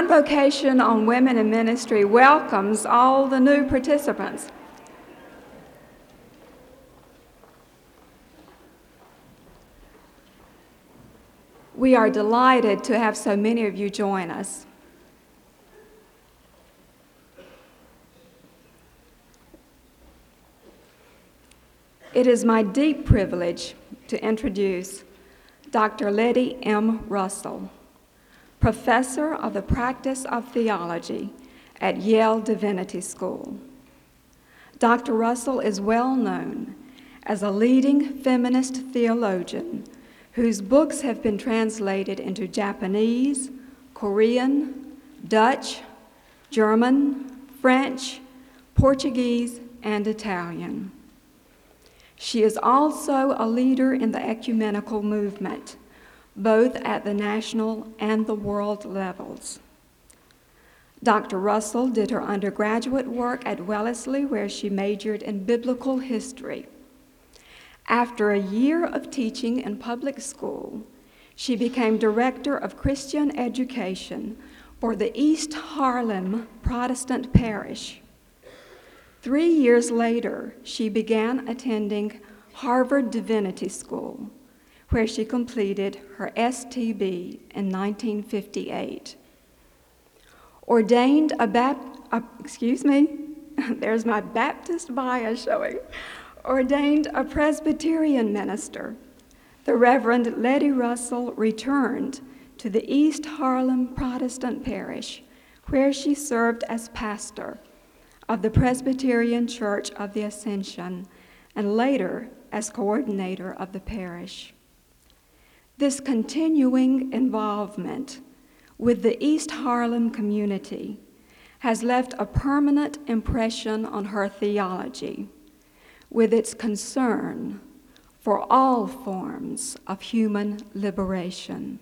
Convocation on Women in Ministry welcomes all the new participants. We are delighted to have so many of you join us. It is my deep privilege to introduce Dr. Letty M. Russell, Professor of the Practice of Theology at Yale Divinity School. Dr. Russell is well known as a leading feminist theologian whose books have been translated into Japanese, Korean, Dutch, German, French, Portuguese, and Italian. She is also a leader in the ecumenical movement, both at the national and the world levels. Dr. Russell did her undergraduate work at Wellesley, where she majored in biblical history. After a year of teaching in public school, she became director of Christian education for the East Harlem Protestant Parish. 3 years later, she began attending Harvard Divinity School, where she completed her STB in 1958. Ordained there's my Baptist bias showing. Ordained a Presbyterian minister, the Reverend Letty Russell returned to the East Harlem Protestant Parish, where she served as pastor of the Presbyterian Church of the Ascension, and later as coordinator of the parish. This continuing involvement with the East Harlem community has left a permanent impression on her theology, with its concern for all forms of human liberation.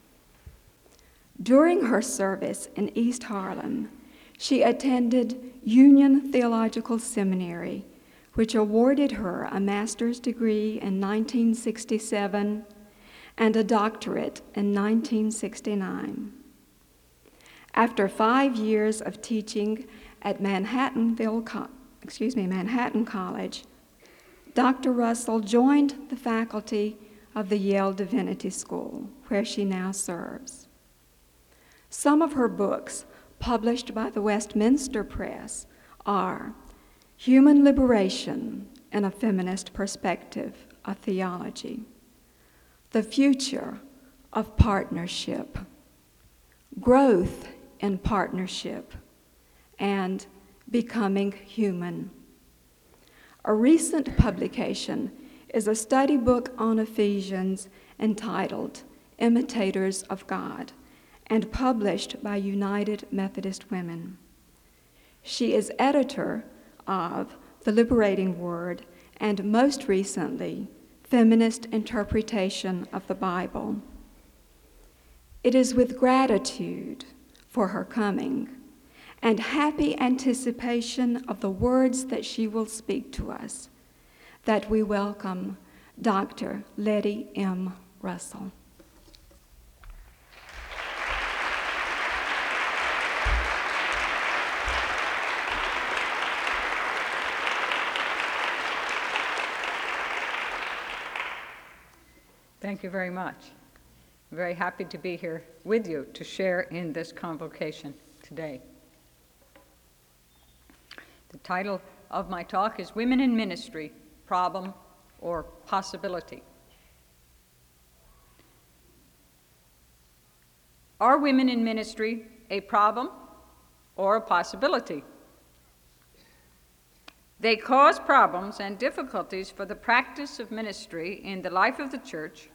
During her service in East Harlem, she attended Union Theological Seminary, which awarded her a master's degree in 1967 and a doctorate in 1969. After 5 years of teaching at Manhattan College, Dr. Russell joined the faculty of the Yale Divinity School, where she now serves. Some of her books, published by the Westminster Press, are Human Liberation in a Feminist Perspective of Theology, The Future of Partnership, Growth in Partnership, and Becoming Human. A recent publication is a study book on Ephesians entitled Imitators of God, and published by United Methodist Women. She is editor of The Liberating Word and, most recently, Feminist Interpretation of the Bible. It is with gratitude for her coming and happy anticipation of the words that she will speak to us that we welcome Dr. Letty M. Russell. Thank you very much. I'm very happy to be here with you to share in this convocation today. The title of my talk is Women in Ministry, Problem or Possibility. Are women in ministry a problem or a possibility? They cause problems and difficulties for the practice of ministry in the life of the church,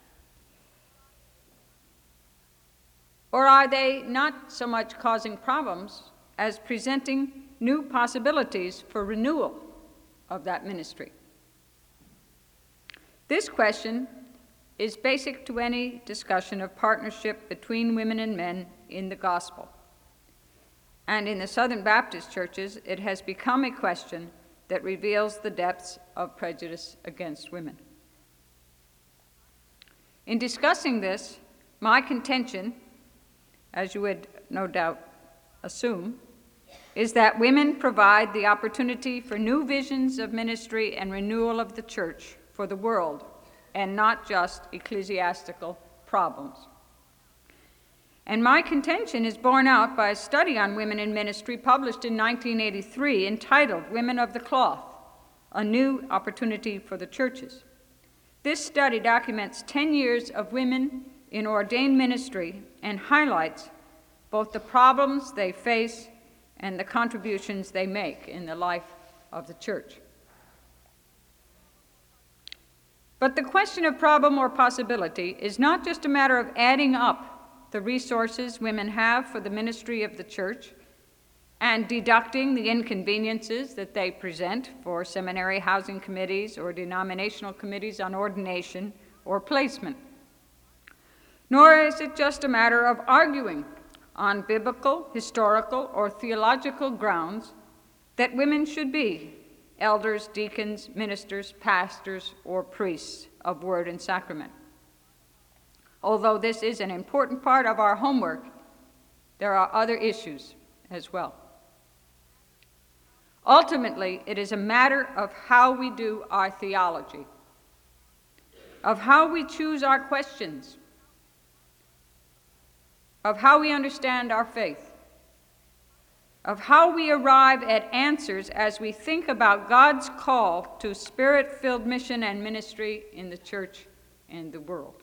or are they not so much causing problems as presenting new possibilities for renewal of that ministry? This question is basic to any discussion of partnership between women and men in the gospel. And in the Southern Baptist churches, it has become a question that reveals the depths of prejudice against women. In discussing this, my contention, as you would no doubt assume is that women provide the opportunity for new visions of ministry and renewal of the church for the world, and not just ecclesiastical problems. And my contention is borne out by a study on women in ministry published in 1983 entitled Women of the Cloth, a New Opportunity for the Churches. This study documents 10 years of women in ordained ministry and highlights both the problems they face and the contributions they make in the life of the church. But the question of problem or possibility is not just a matter of adding up the resources women have for the ministry of the church and deducting the inconveniences that they present for seminary housing committees or denominational committees on ordination or placement. Nor is it just a matter of arguing on biblical, historical, or theological grounds that women should be elders, deacons, ministers, pastors, or priests of word and sacrament. Although this is an important part of our homework, there are other issues as well. Ultimately, it is a matter of how we do our theology, of how we choose our questions, of how we understand our faith, of how we arrive at answers as we think about God's call to spirit-filled mission and ministry in the church and the world.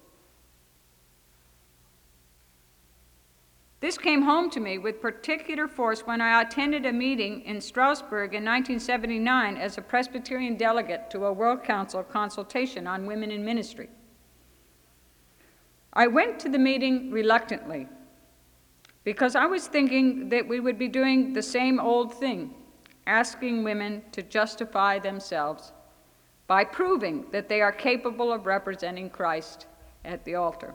This came home to me with particular force when I attended a meeting in Strasbourg in 1979 as a Presbyterian delegate to a World Council consultation on women in ministry. I went to the meeting reluctantly, because I was thinking that we would be doing the same old thing, asking women to justify themselves by proving that they are capable of representing Christ at the altar.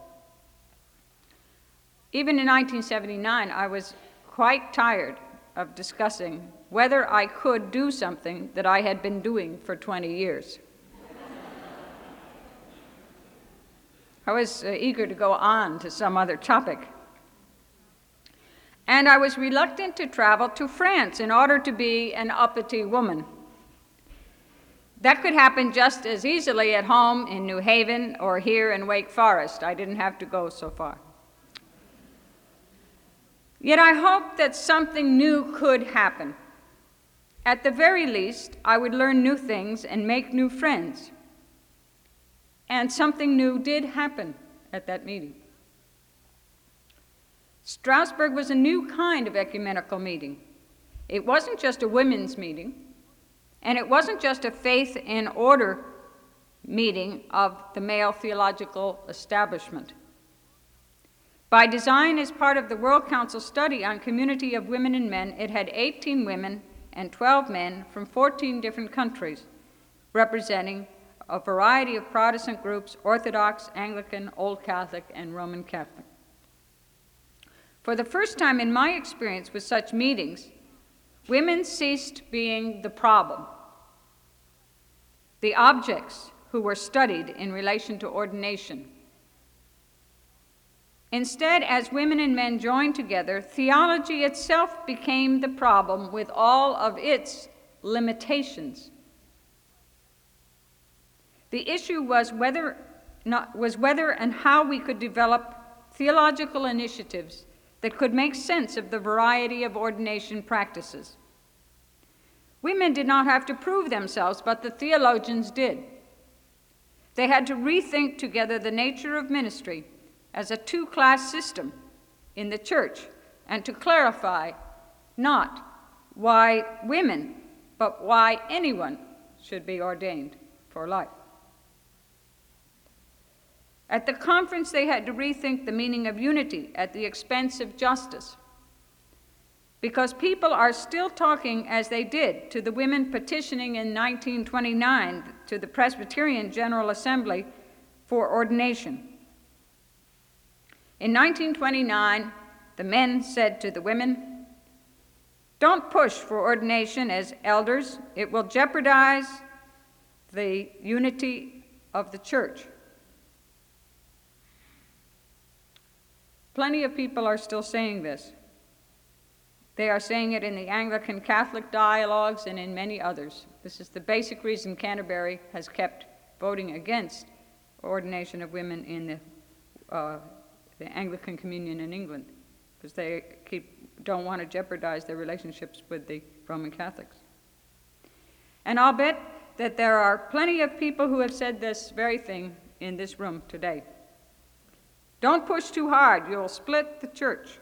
Even in 1979, I was quite tired of discussing whether I could do something that I had been doing for 20 years. I was eager to go on to some other topic. And I was reluctant to travel to France in order to be an uppity woman. That could happen just as easily at home in New Haven or here in Wake Forest. I didn't have to go so far. Yet I hoped that something new could happen. At the very least, I would learn new things and make new friends. And something new did happen at that meeting. Strasbourg was a new kind of ecumenical meeting. It wasn't just a women's meeting, and it wasn't just a faith in order meeting of the male theological establishment. By design, as part of the World Council study on community of women and men, it had 18 women and 12 men from 14 different countries, representing a variety of Protestant groups: Orthodox, Anglican, Old Catholic, and Roman Catholic. For the first time in my experience with such meetings, women ceased being the problem, the objects who were studied in relation to ordination. Instead, as women and men joined together, theology itself became the problem with all of its limitations. The issue was whether and how we could develop theological initiatives that could make sense of the variety of ordination practices. Women did not have to prove themselves, but the theologians did. They had to rethink together the nature of ministry as a two-class system in the church, and to clarify not why women, but why anyone should be ordained for life. At the conference, they had to rethink the meaning of unity at the expense of justice, because people are still talking as they did to the women petitioning in 1929 to the Presbyterian General Assembly for ordination. In 1929, the men said to the women, "Don't push for ordination as elders. It will jeopardize the unity of the church." Plenty of people are still saying this. They are saying it in the Anglican Catholic dialogues and in many others. This is the basic reason Canterbury has kept voting against ordination of women in the Anglican Communion in England, because they don't want to jeopardize their relationships with the Roman Catholics. And I'll bet that there are plenty of people who have said this very thing in this room today. Don't push too hard, you'll split the church.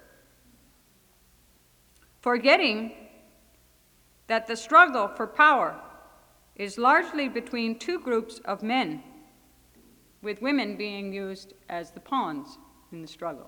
Forgetting that the struggle for power is largely between two groups of men, with women being used as the pawns in the struggle.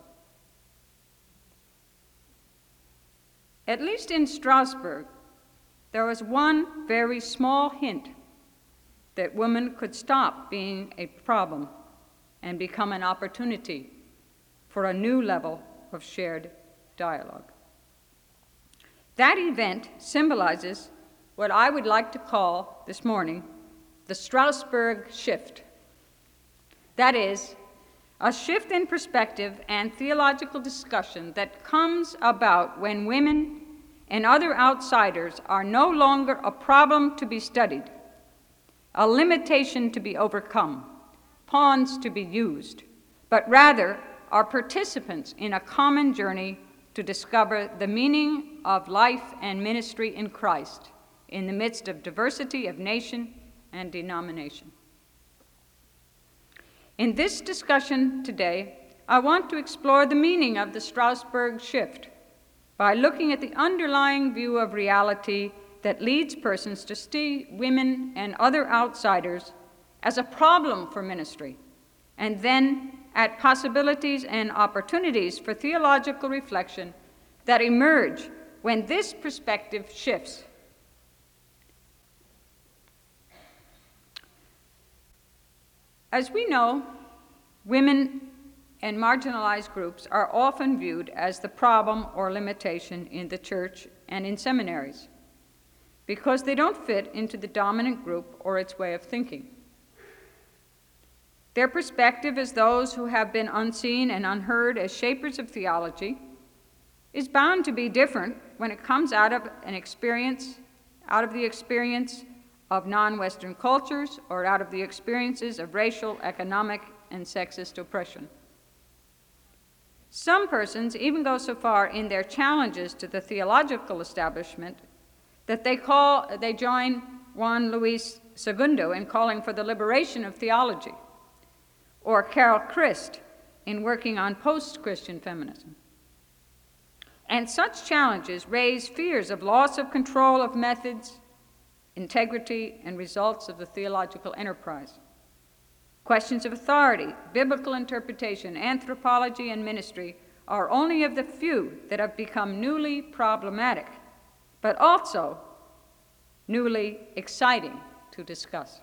At least in Strasbourg, there was one very small hint that women could stop being a problem and become an opportunity for a new level of shared dialogue. That event symbolizes what I would like to call this morning the Strasbourg shift. That is, a shift in perspective and theological discussion that comes about when women and other outsiders are no longer a problem to be studied, a limitation to be overcome, pawns to be used, but rather are participants in a common journey to discover the meaning of life and ministry in Christ in the midst of diversity of nation and denomination. In this discussion today, I want to explore the meaning of the Strasbourg shift by looking at the underlying view of reality that leads persons to see women and other outsiders as a problem for ministry, and then at possibilities and opportunities for theological reflection that emerge when this perspective shifts. As we know, women and marginalized groups are often viewed as the problem or limitation in the church and in seminaries because they don't fit into the dominant group or its way of thinking. Their perspective as those who have been unseen and unheard as shapers of theology is bound to be different when it comes out of the experience of non-Western cultures or out of the experiences of racial, economic, and sexist oppression. Some persons even go so far in their challenges to the theological establishment that they join Juan Luis II in calling for the liberation of theology, or Carol Christ in working on post-Christian feminism. And such challenges raise fears of loss of control of methods, integrity, and results of the theological enterprise. Questions of authority, biblical interpretation, anthropology, and ministry are only of the few that have become newly problematic, but also newly exciting to discuss.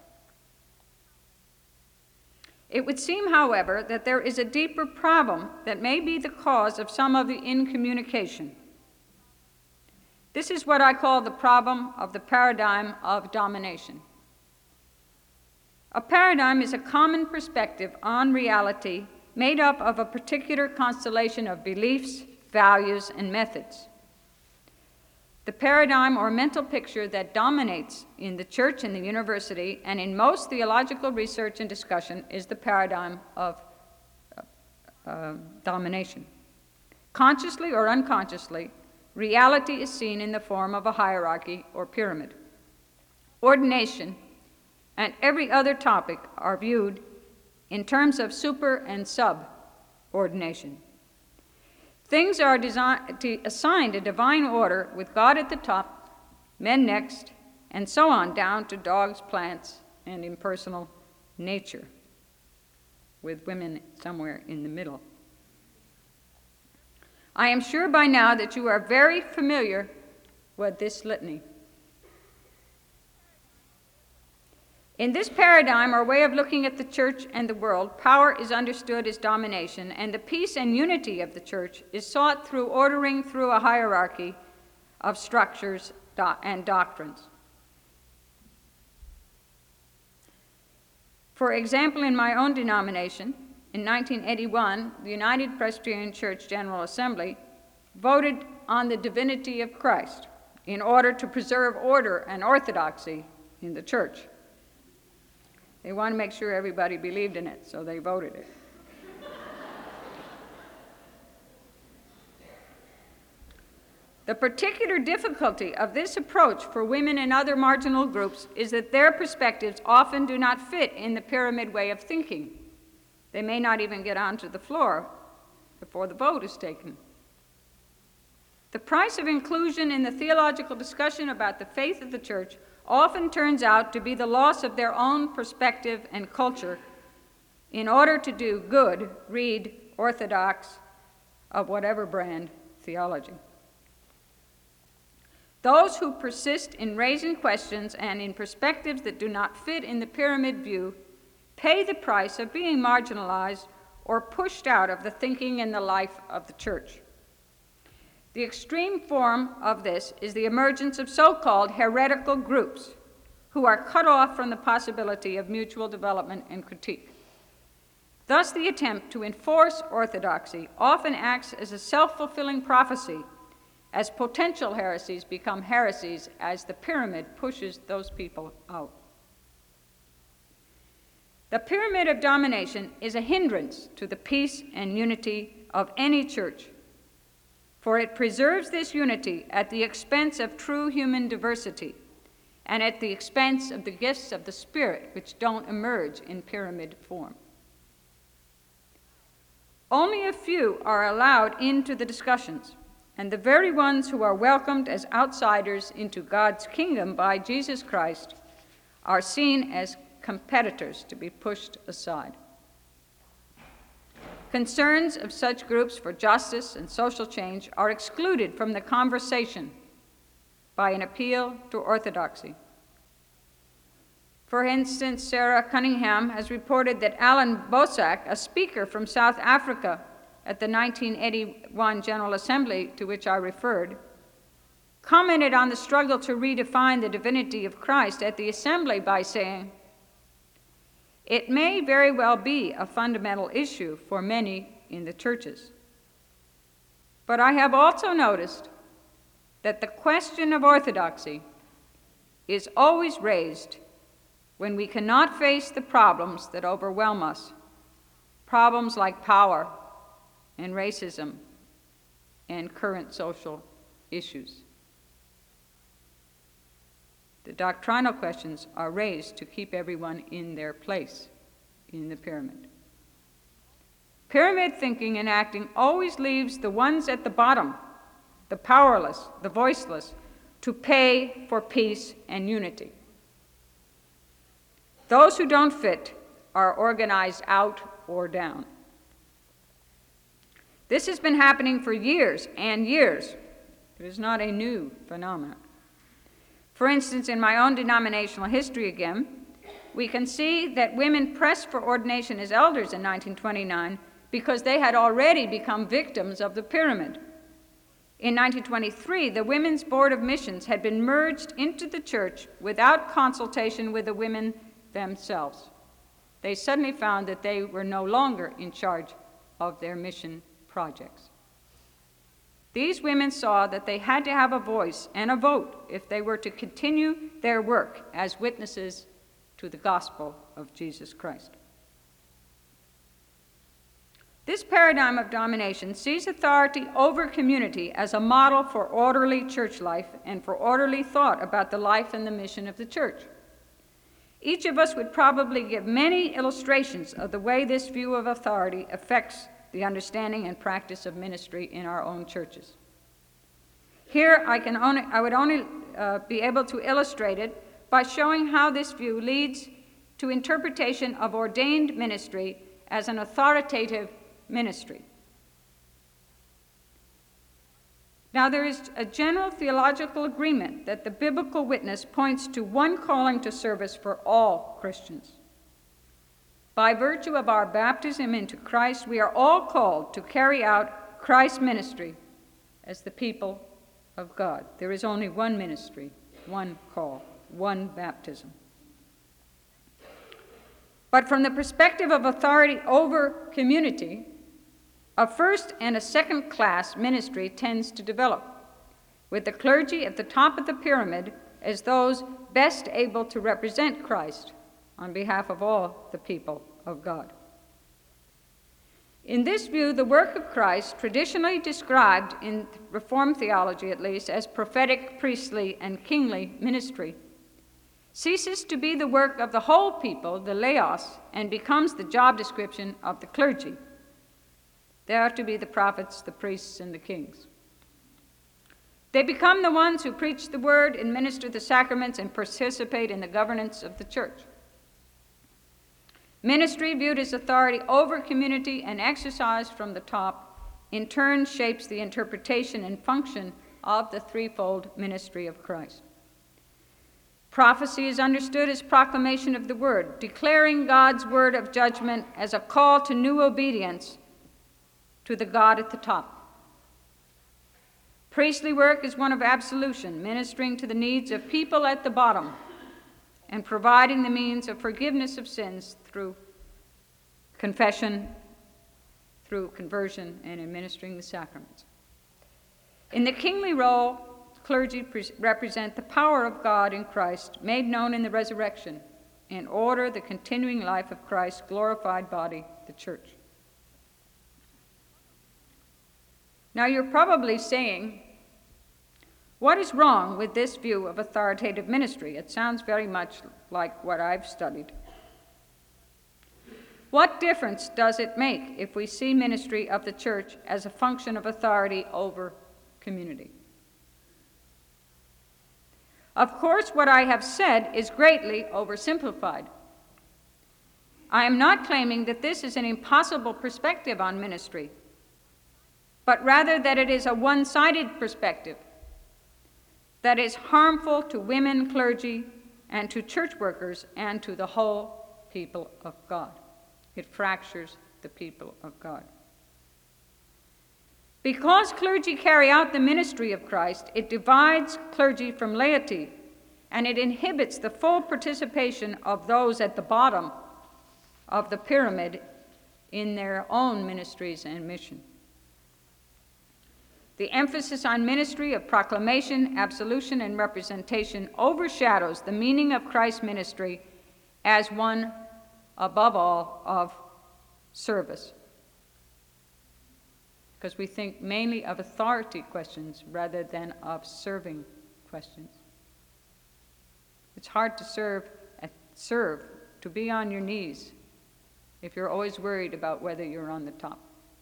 It would seem, however, that there is a deeper problem that may be the cause of some of the incommunication. This is what I call the problem of the paradigm of domination. A paradigm is a common perspective on reality made up of a particular constellation of beliefs, values, and methods. The paradigm or mental picture that dominates in the church and the university and in most theological research and discussion is the paradigm of domination. Consciously or unconsciously, reality is seen in the form of a hierarchy or pyramid. Ordination and every other topic are viewed in terms of super and subordination. Things are assigned a divine order with God at the top, men next, and so on down to dogs, plants, and impersonal nature, with women somewhere in the middle. I am sure by now that you are very familiar with this litany. In this paradigm, or way of looking at the church and the world, power is understood as domination, and the peace and unity of the church is sought through ordering through a hierarchy of structures and doctrines. For example, in my own denomination, in 1981, the United Presbyterian Church General Assembly voted on the divinity of Christ in order to preserve order and orthodoxy in the church. They want to make sure everybody believed in it, so they voted it. The particular difficulty of this approach for women and other marginal groups is that their perspectives often do not fit in the pyramid way of thinking. They may not even get onto the floor before the vote is taken. The price of inclusion in the theological discussion about the faith of the church often turns out to be the loss of their own perspective and culture in order to do good, read orthodox, of whatever brand, theology. Those who persist in raising questions and in perspectives that do not fit in the pyramid view pay the price of being marginalized or pushed out of the thinking and the life of the church. The extreme form of this is the emergence of so-called heretical groups who are cut off from the possibility of mutual development and critique. Thus, the attempt to enforce orthodoxy often acts as a self-fulfilling prophecy as potential heresies become heresies as the pyramid pushes those people out. The pyramid of domination is a hindrance to the peace and unity of any church, for it preserves this unity at the expense of true human diversity and at the expense of the gifts of the Spirit, which don't emerge in pyramid form. Only a few are allowed into the discussions, and the very ones who are welcomed as outsiders into God's kingdom by Jesus Christ are seen as competitors to be pushed aside. Concerns of such groups for justice and social change are excluded from the conversation by an appeal to orthodoxy. For instance, Sarah Cunningham has reported that Alan Bosak, a speaker from South Africa at the 1981 General Assembly to which I referred, commented on the struggle to redefine the divinity of Christ at the assembly by saying, "It may very well be a fundamental issue for many in the churches. But I have also noticed that the question of orthodoxy is always raised when we cannot face the problems that overwhelm us, problems like power and racism and current social issues. The doctrinal questions are raised to keep everyone in their place in the pyramid. Pyramid thinking and acting always leaves the ones at the bottom, the powerless, the voiceless, to pay for peace and unity. Those who don't fit are organized out or down. This has been happening for years and years. It is not a new phenomenon. For instance, in my own denominational history again, we can see that women pressed for ordination as elders in 1929 because they had already become victims of the pyramid. In 1923, the Women's Board of Missions had been merged into the church without consultation with the women themselves. They suddenly found that they were no longer in charge of their mission projects. These women saw that they had to have a voice and a vote if they were to continue their work as witnesses to the gospel of Jesus Christ. This paradigm of domination sees authority over community as a model for orderly church life and for orderly thought about the life and the mission of the church. Each of us would probably give many illustrations of the way this view of authority affects the understanding and practice of ministry in our own churches. Here, I would only be able to illustrate it by showing how this view leads to interpretation of ordained ministry as an authoritative ministry. Now, there is a general theological agreement that the biblical witness points to one calling to service for all Christians. By virtue of our baptism into Christ, we are all called to carry out Christ's ministry as the people of God. There is only one ministry, one call, one baptism. But from the perspective of authority over community, a first and a second class ministry tends to develop. with the clergy at the top of the pyramid as those best able to represent Christ on behalf of all the people of God. In this view, the work of Christ, traditionally described in Reformed theology at least as prophetic, priestly, and kingly ministry, ceases to be the work of the whole people, the laos, and becomes the job description of the clergy. They are to be the prophets, the priests, and the kings. They become the ones who preach the word, administer the sacraments, and participate in the governance of the church. Ministry, viewed as authority over community and exercised from the top, in turn shapes the interpretation and function of the threefold ministry of Christ. Prophecy is understood as proclamation of the word, declaring God's word of judgment as a call to new obedience to the God at the top. Priestly work is one of absolution, ministering to the needs of people at the bottom and providing the means of forgiveness of sins through confession, through conversion, and administering the sacraments. In the kingly role, clergy represent the power of God in Christ made known in the resurrection and order the continuing life of Christ's glorified body, the church. Now you're probably saying, what is wrong with this view of authoritative ministry? It sounds very much like what I've studied. What difference does it make if we see ministry of the church as a function of authority over community? Of course, what I have said is greatly oversimplified. I am not claiming that this is an impossible perspective on ministry, but rather that it is a one-sided perspective that is harmful to women clergy and to church workers and to the whole people of God. It fractures the people of God. Because clergy carry out the ministry of Christ, it divides clergy from laity, and it inhibits the full participation of those at the bottom of the pyramid in their own ministries and mission. The emphasis on ministry of proclamation, absolution, and representation overshadows the meaning of Christ's ministry as one, above all, of service. Because we think mainly of authority questions rather than of serving questions. It's hard to serve, to be on your knees, if you're always worried about whether you're on the top.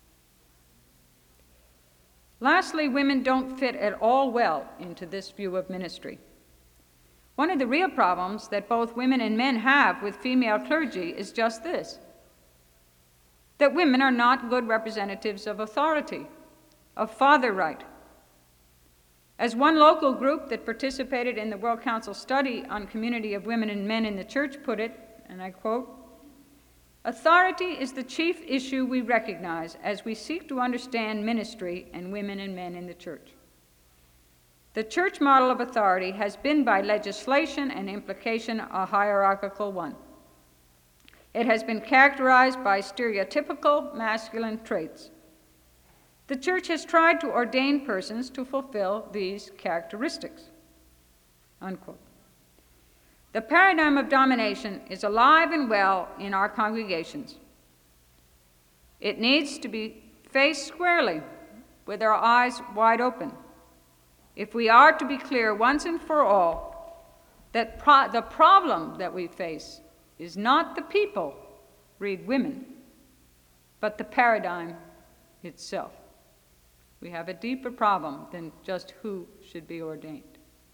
Lastly, women don't fit at all well into this view of ministry. One of the real problems that both women and men have with female clergy is just this: that women are not good representatives of authority, of father right. As one local group that participated in the World Council study on community of women and men in the church put it, and I quote, "Authority is the chief issue we recognize as we seek to understand ministry and women and men in the church. The church model of authority has been by legislation and implication a hierarchical one. It has been characterized by stereotypical masculine traits. The church has tried to ordain persons to fulfill these characteristics." Unquote. The paradigm of domination is alive and well in our congregations. It needs to be faced squarely with our eyes wide open if we are to be clear once and for all that the problem that we face is not the people, read women, but the paradigm itself. We have a deeper problem than just who should be ordained.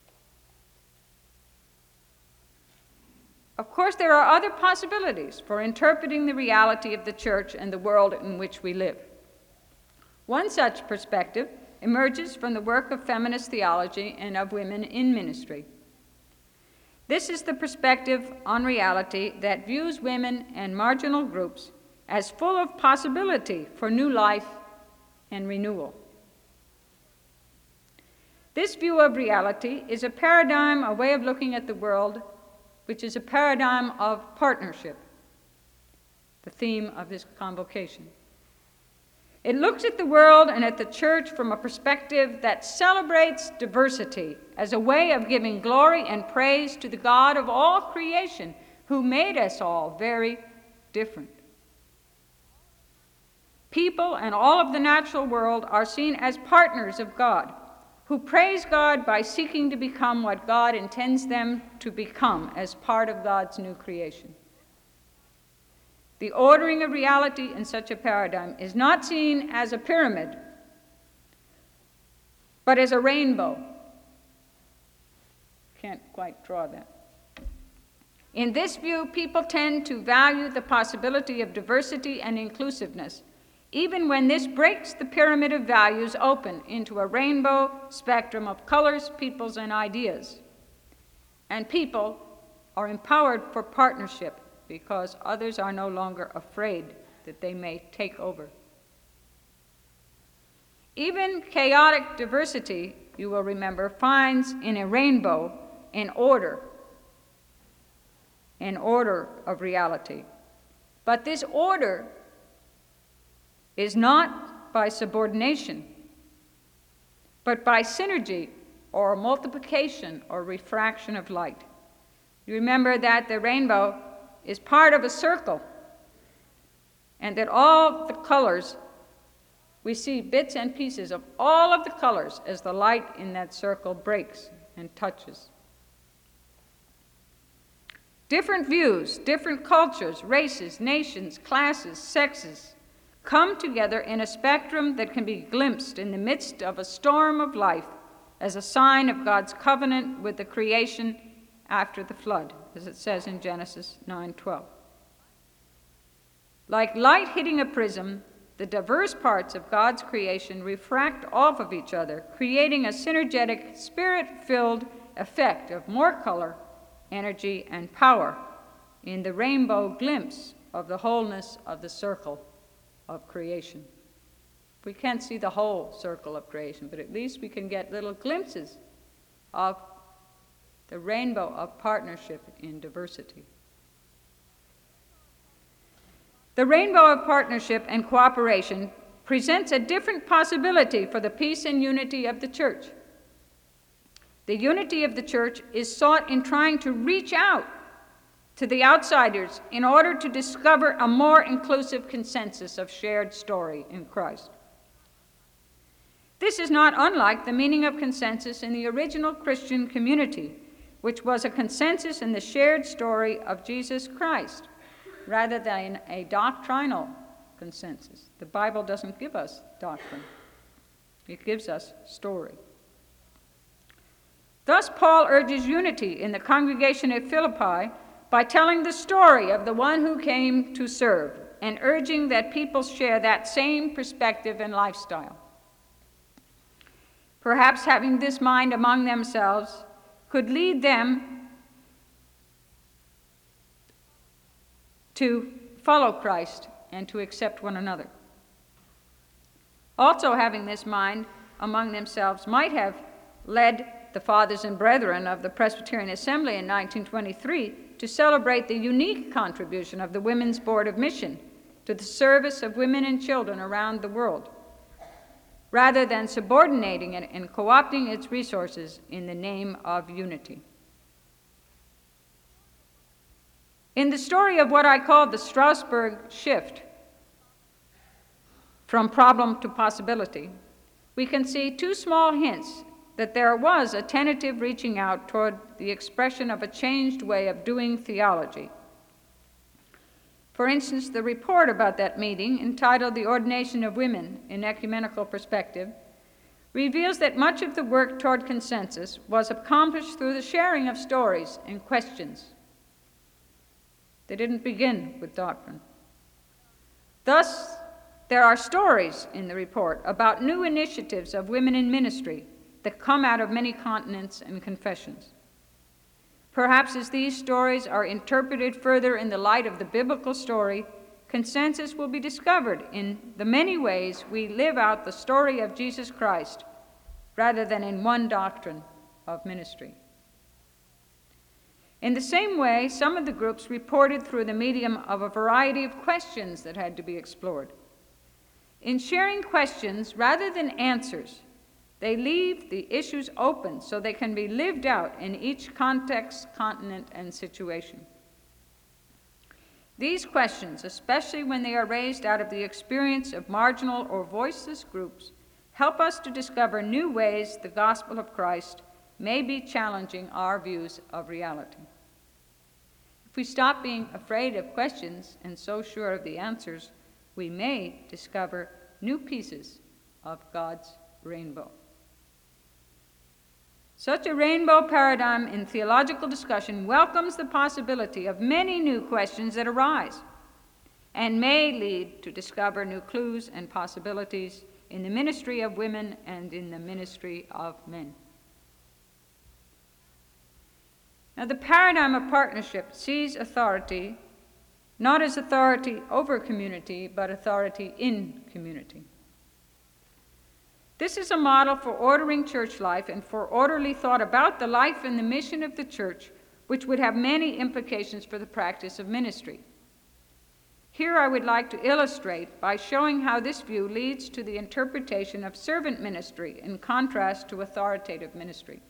Of course, there are other possibilities for interpreting the reality of the church and the world in which we live. One such perspective emerges from the work of feminist theology and of women in ministry. This is the perspective on reality that views women and marginal groups as full of possibility for new life and renewal. This view of reality is a paradigm, a way of looking at the world, which is a paradigm of partnership, the theme of this convocation. It looks at the world and at the church from a perspective that celebrates diversity as a way of giving glory and praise to the God of all creation, who made us all very different. People and all of the natural world are seen as partners of God, who praise God by seeking to become what God intends them to become as part of God's new creation. The ordering of reality in such a paradigm is not seen as a pyramid, but as a rainbow. Can't quite draw that. In this view, people tend to value the possibility of diversity and inclusiveness, even when this breaks the pyramid of values open into a rainbow spectrum of colors, peoples, and ideas. And people are empowered for partnership because others are no longer afraid that they may take over. Even chaotic diversity, you will remember, finds in a rainbow an order of reality. But this order is not by subordination, but by synergy or multiplication or refraction of light. You remember that the rainbow is part of a circle, and that all the colors, we see bits and pieces of all of the colors as the light in that circle breaks and touches. Different views, different cultures, races, nations, classes, sexes come together in a spectrum that can be glimpsed in the midst of a storm of life as a sign of God's covenant with the creation after the flood, as it says in Genesis 9:12. Like light hitting a prism, the diverse parts of God's creation refract off of each other, creating a synergetic, spirit-filled effect of more color, energy, and power in the rainbow glimpse of the wholeness of the circle of creation. We can't see the whole circle of creation, but at least we can get little glimpses of the rainbow of partnership in diversity. The rainbow of partnership and cooperation presents a different possibility for the peace and unity of the church. The unity of the church is sought in trying to reach out to the outsiders in order to discover a more inclusive consensus of shared story in Christ. This is not unlike the meaning of consensus in the original Christian community, which was a consensus in the shared story of Jesus Christ, rather than a doctrinal consensus. The Bible doesn't give us doctrine. It gives us story. Thus, Paul urges unity in the congregation at Philippi by telling the story of the one who came to serve and urging that people share that same perspective and lifestyle. Perhaps having this mind among themselves could lead them to follow Christ and to accept one another. Also, having this mind among themselves might have led the fathers and brethren of the Presbyterian Assembly in 1923 to celebrate the unique contribution of the Women's Board of Mission to the service of women and children around the world, rather than subordinating it and co-opting its resources in the name of unity. In the story of what I call the Strasbourg shift from problem to possibility, we can see two small hints that there was a tentative reaching out toward the expression of a changed way of doing theology. For instance, the report about that meeting, entitled The Ordination of Women in Ecumenical Perspective, reveals that much of the work toward consensus was accomplished through the sharing of stories and questions. They didn't begin with doctrine. Thus, there are stories in the report about new initiatives of women in ministry that come out of many continents and confessions. Perhaps as these stories are interpreted further in the light of the biblical story, consensus will be discovered in the many ways we live out the story of Jesus Christ rather than in one doctrine of ministry. In the same way, some of the groups reported through the medium of a variety of questions that had to be explored. In sharing questions rather than answers, they leave the issues open so they can be lived out in each context, continent, and situation. These questions, especially when they are raised out of the experience of marginal or voiceless groups, help us to discover new ways the gospel of Christ may be challenging our views of reality. If we stop being afraid of questions and so sure of the answers, we may discover new pieces of God's rainbow. Such a rainbow paradigm in theological discussion welcomes the possibility of many new questions that arise and may lead to discover new clues and possibilities in the ministry of women and in the ministry of men. Now, the paradigm of partnership sees authority not as authority over community, but authority in community. This is a model for ordering church life and for orderly thought about the life and the mission of the church, which would have many implications for the practice of ministry. Here I would like to illustrate by showing how this view leads to the interpretation of servant ministry in contrast to authoritative ministry.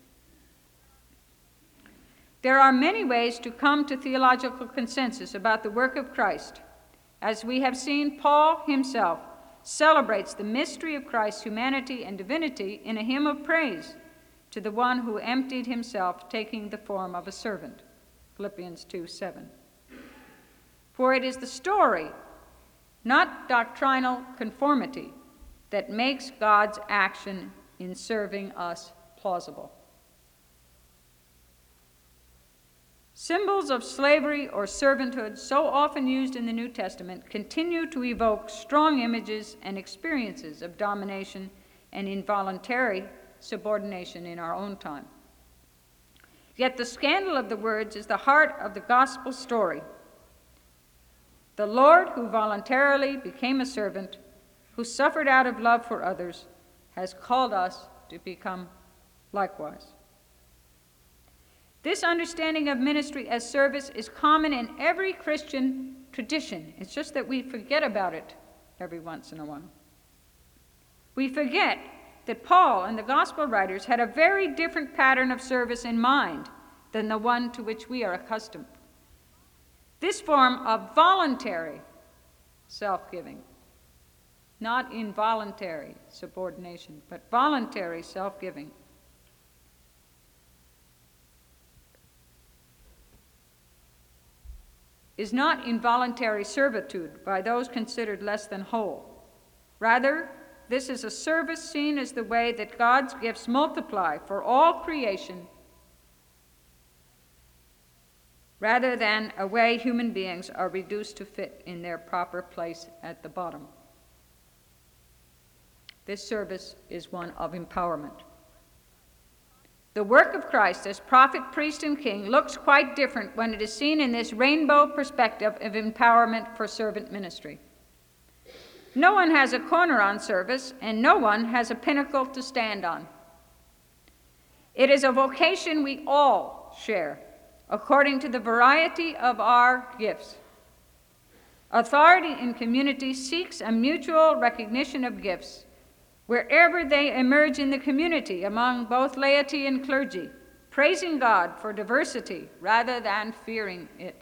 There are many ways to come to theological consensus about the work of Christ. As we have seen, Paul himself celebrates the mystery of Christ's humanity and divinity in a hymn of praise to the one who emptied himself, taking the form of a servant, Philippians 2:7. For it is the story, not doctrinal conformity, that makes God's action in serving us plausible. Symbols of slavery or servanthood, so often used in the New Testament, continue to evoke strong images and experiences of domination and involuntary subordination in our own time. Yet the scandal of the words is the heart of the gospel story. The Lord, who voluntarily became a servant, who suffered out of love for others, has called us to become likewise. This understanding of ministry as service is common in every Christian tradition. It's just that we forget about it every once in a while. We forget that Paul and the gospel writers had a very different pattern of service in mind than the one to which we are accustomed. This form of voluntary self-giving, not involuntary subordination, but voluntary self-giving, is not involuntary servitude by those considered less than whole. Rather, this is a service seen as the way that God's gifts multiply for all creation, rather than a way human beings are reduced to fit in their proper place at the bottom. This service is one of empowerment. The work of Christ as prophet, priest, and king looks quite different when it is seen in this rainbow perspective of empowerment for servant ministry. No one has a corner on service, and no one has a pinnacle to stand on. It is a vocation we all share, according to the variety of our gifts. Authority in community seeks a mutual recognition of gifts wherever they emerge in the community among both laity and clergy, praising God for diversity rather than fearing it.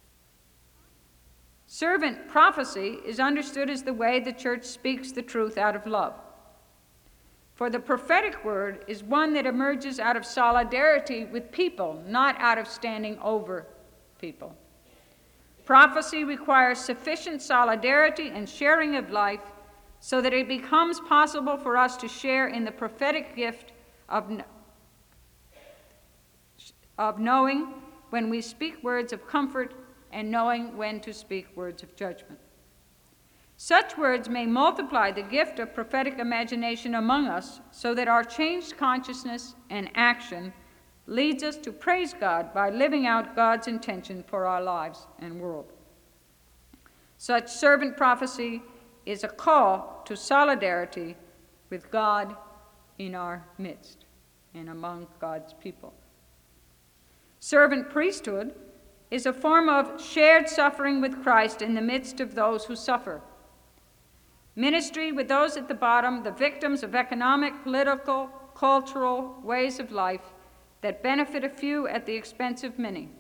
Servant prophecy is understood as the way the church speaks the truth out of love. For the prophetic word is one that emerges out of solidarity with people, not out of standing over people. Prophecy requires sufficient solidarity and sharing of life so that it becomes possible for us to share in the prophetic gift of knowing when we speak words of comfort and knowing when to speak words of judgment. Such words may multiply the gift of prophetic imagination among us so that our changed consciousness and action leads us to praise God by living out God's intention for our lives and world. Such servant prophecy is a call to solidarity with God in our midst and among God's people. Servant priesthood is a form of shared suffering with Christ in the midst of those who suffer. Ministry with those at the bottom, the victims of economic, political, cultural ways of life that benefit a few at the expense of many.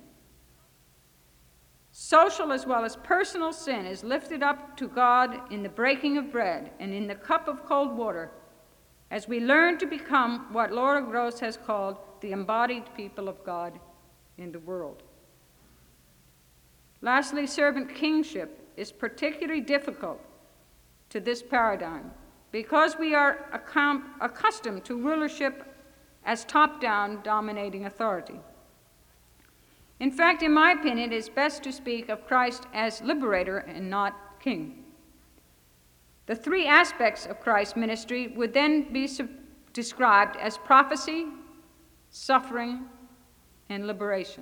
Social as well as personal sin is lifted up to God in the breaking of bread and in the cup of cold water as we learn to become what Laura Gross has called the embodied people of God in the world. Lastly, servant kingship is particularly difficult to this paradigm because we are accustomed to rulership as top-down dominating authority. In fact, in my opinion, it is best to speak of Christ as liberator and not king. The three aspects of Christ's ministry would then be described as prophecy, suffering, and liberation.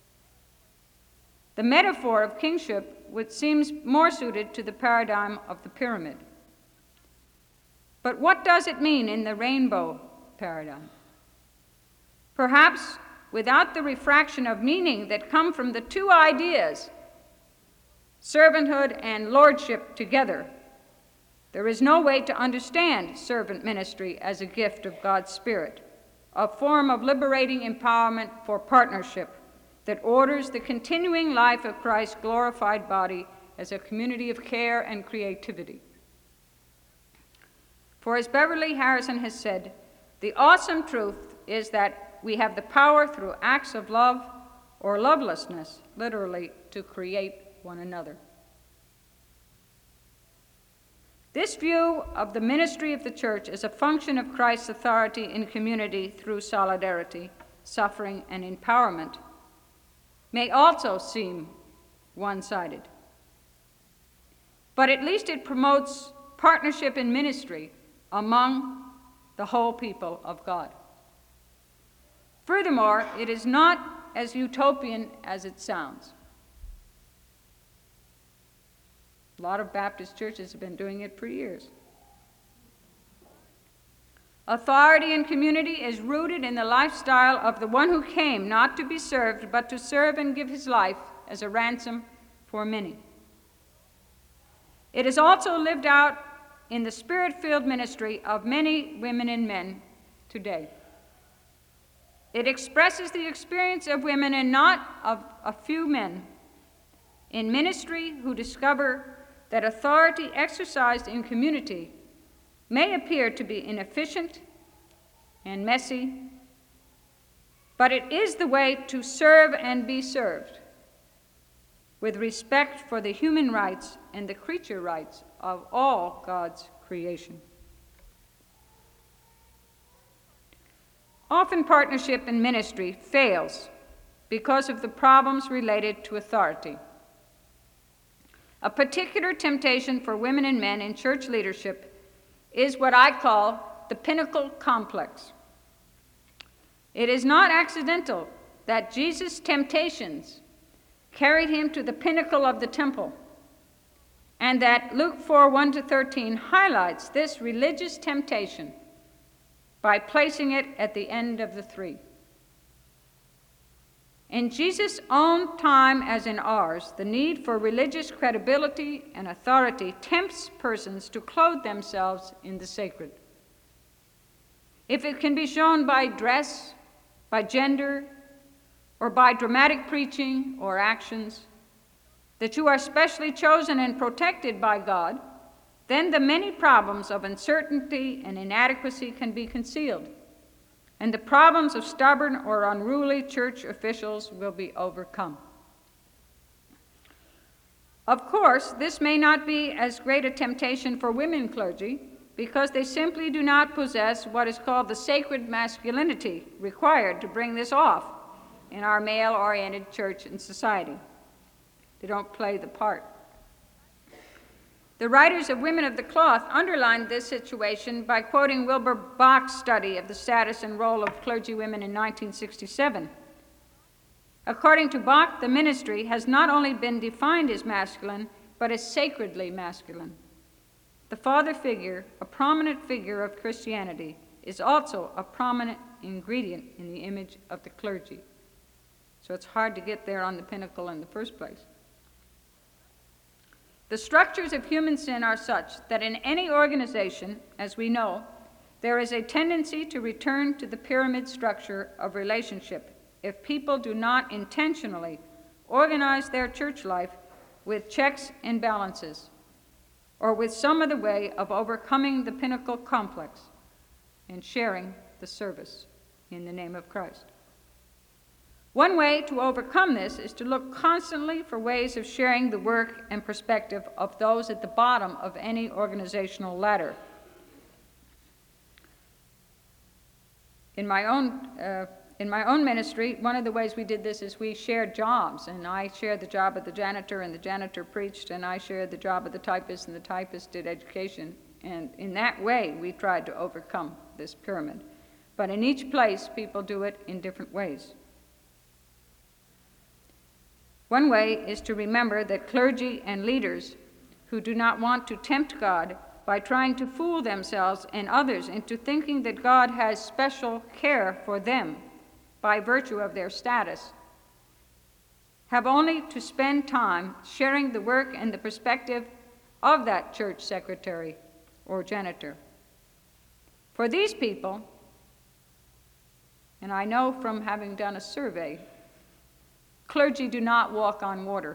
The metaphor of kingship seems more suited to the paradigm of the pyramid. But what does it mean in the rainbow paradigm? Perhaps without the refraction of meaning that come from the two ideas, servanthood and lordship together, there is no way to understand servant ministry as a gift of God's Spirit, a form of liberating empowerment for partnership that orders the continuing life of Christ's glorified body as a community of care and creativity. For as Beverly Harrison has said, the awesome truth is that we have the power through acts of love or lovelessness, literally, to create one another. This view of the ministry of the church as a function of Christ's authority in community through solidarity, suffering, and empowerment may also seem one-sided. But at least it promotes partnership in ministry among the whole people of God. Furthermore, it is not as utopian as it sounds. A lot of Baptist churches have been doing it for years. Authority in community is rooted in the lifestyle of the one who came not to be served, but to serve and give his life as a ransom for many. It is also lived out in the spirit-filled ministry of many women and men today. It expresses the experience of women and not of a few men in ministry who discover that authority exercised in community may appear to be inefficient and messy, but it is the way to serve and be served with respect for the human rights and the creature rights of all God's creation. Often partnership in ministry fails because of the problems related to authority. A particular temptation for women and men in church leadership is what I call the pinnacle complex. It is not accidental that Jesus' temptations carried him to the pinnacle of the temple, and that Luke 4:1-13 highlights this religious temptation by placing it at the end of the three. In Jesus' own time, as in ours, the need for religious credibility and authority tempts persons to clothe themselves in the sacred. If it can be shown by dress, by gender, or by dramatic preaching or actions, that you are specially chosen and protected by God, then the many problems of uncertainty and inadequacy can be concealed, and the problems of stubborn or unruly church officials will be overcome. Of course, this may not be as great a temptation for women clergy because they simply do not possess what is called the sacred masculinity required to bring this off in our male-oriented church and society. They don't play the part. The writers of Women of the Cloth underlined this situation by quoting Wilbur Bach's study of the status and role of clergy women in 1967. According to Bach, the ministry has not only been defined as masculine, but as sacredly masculine. The father figure, a prominent figure of Christianity, is also a prominent ingredient in the image of the clergy. So it's hard to get there on the pinnacle in the first place. The structures of human sin are such that in any organization, as we know, there is a tendency to return to the pyramid structure of relationship if people do not intentionally organize their church life with checks and balances, or with some other way of overcoming the pinnacle complex and sharing the service in the name of Christ. One way to overcome this is to look constantly for ways of sharing the work and perspective of those at the bottom of any organizational ladder. In my own ministry, one of the ways we did this is we shared jobs, and I shared the job of the janitor, and the janitor preached, and I shared the job of the typist, and the typist did education. And in that way, we tried to overcome this pyramid. But in each place, people do it in different ways. One way is to remember that clergy and leaders who do not want to tempt God by trying to fool themselves and others into thinking that God has special care for them by virtue of their status, have only to spend time sharing the work and the perspective of that church secretary or janitor. For these people, and I know from having done a survey, clergy do not walk on water.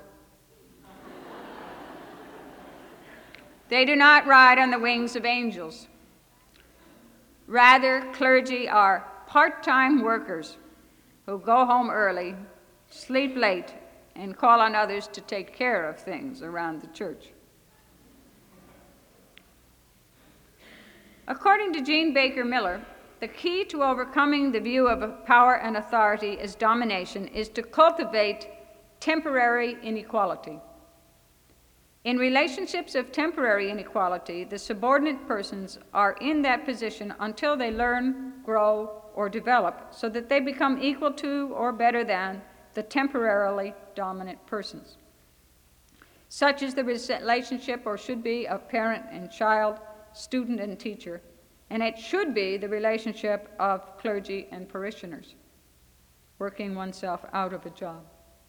They do not ride on the wings of angels. Rather, clergy are part-time workers who go home early, sleep late, and call on others to take care of things around the church. According to Jean Baker Miller, the key to overcoming the view of power and authority as domination is to cultivate temporary inequality. In relationships of temporary inequality, the subordinate persons are in that position until they learn, grow, or develop so that they become equal to or better than the temporarily dominant persons. Such is the relationship, or should be, of parent and child, student and teacher, and it should be the relationship of clergy and parishioners, working oneself out of a job.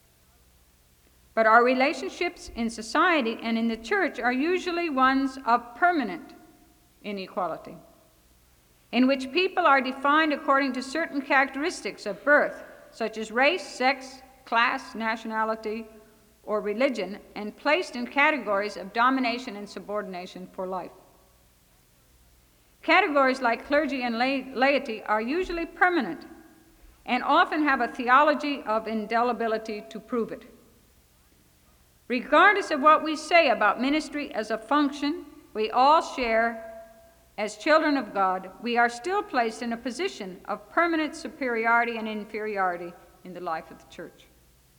But our relationships in society and in the church are usually ones of permanent inequality, in which people are defined according to certain characteristics of birth, such as race, sex, class, nationality, or religion, and placed in categories of domination and subordination for life. Categories like clergy and laity are usually permanent and often have a theology of indelibility to prove it. Regardless of what we say about ministry as a function we all share as children of God, we are still placed in a position of permanent superiority and inferiority in the life of the church.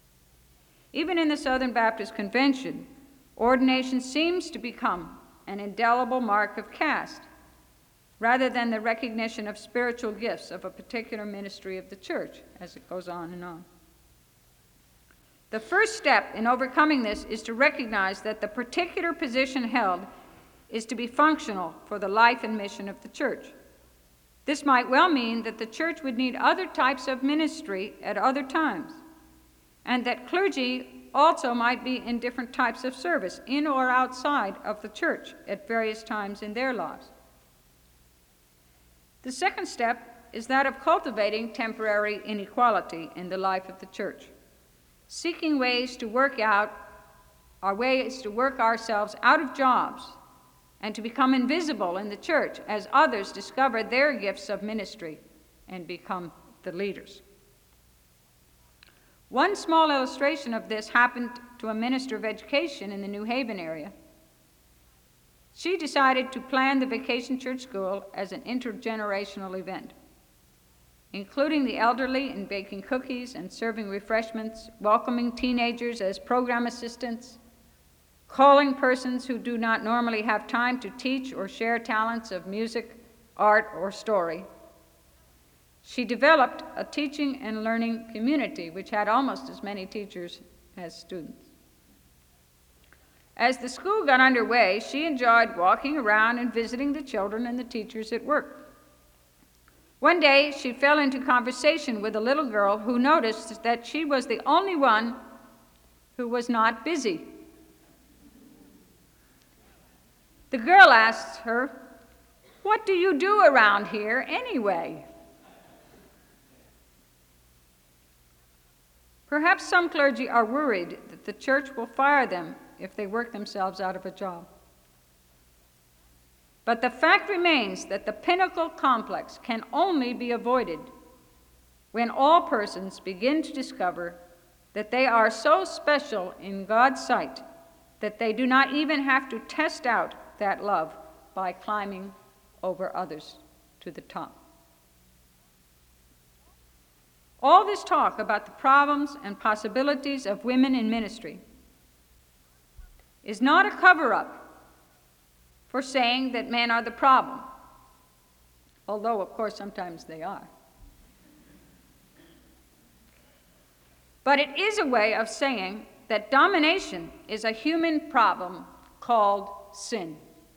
Even in the Southern Baptist Convention, ordination seems to become an indelible mark of caste, rather than the recognition of spiritual gifts of a particular ministry of the church, as it goes on and on. The first step in overcoming this is to recognize that the particular position held is to be functional for the life and mission of the church. This might well mean that the church would need other types of ministry at other times, and that clergy also might be in different types of service, in or outside of the church, at various times in their lives. The second step is that of cultivating temporary inequality in the life of the church, seeking ways to work ourselves out of jobs and to become invisible in the church as others discover their gifts of ministry and become the leaders. One small illustration of this happened to a minister of education in the New Haven area. She decided to plan the Vacation Church School as an intergenerational event, including the elderly in baking cookies and serving refreshments, welcoming teenagers as program assistants, calling persons who do not normally have time to teach or share talents of music, art, or story. She developed a teaching and learning community which had almost as many teachers as students. As the school got underway, she enjoyed walking around and visiting the children and the teachers at work. One day, she fell into conversation with a little girl who noticed that she was the only one who was not busy. The girl asks her, "What do you do around here anyway?" Perhaps some clergy are worried that the church will fire them if they work themselves out of a job. But the fact remains that the pinnacle complex can only be avoided when all persons begin to discover that they are so special in God's sight that they do not even have to test out that love by climbing over others to the top. All this talk about the problems and possibilities of women in ministry is not a cover-up for saying that men are the problem, although, of course, sometimes they are. But it is a way of saying that domination is a human problem called sin,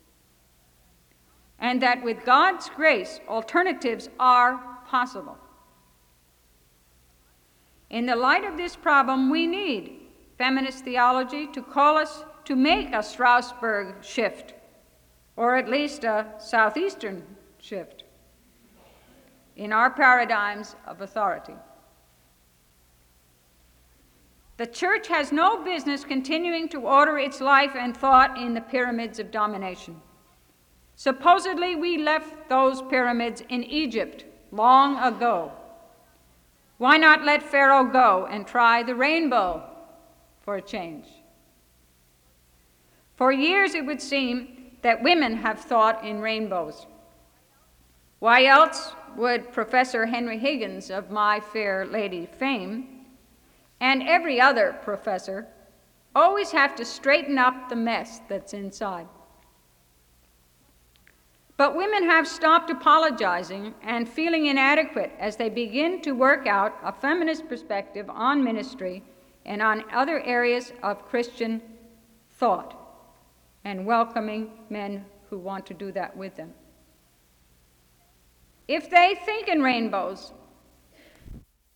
and that with God's grace, alternatives are possible. In the light of this problem, we need feminist theology to call us to make a Strasbourg shift, or at least a southeastern shift, in our paradigms of authority. The church has no business continuing to order its life and thought in the pyramids of domination. Supposedly, we left those pyramids in Egypt long ago. Why not let Pharaoh go and try the rainbow for a change? For years, it would seem that women have thought in rainbows. Why else would Professor Henry Higgins of My Fair Lady fame and every other professor always have to straighten up the mess that's inside? But women have stopped apologizing and feeling inadequate as they begin to work out a feminist perspective on ministry and on other areas of Christian thought, and welcoming men who want to do that with them. If they think in rainbows,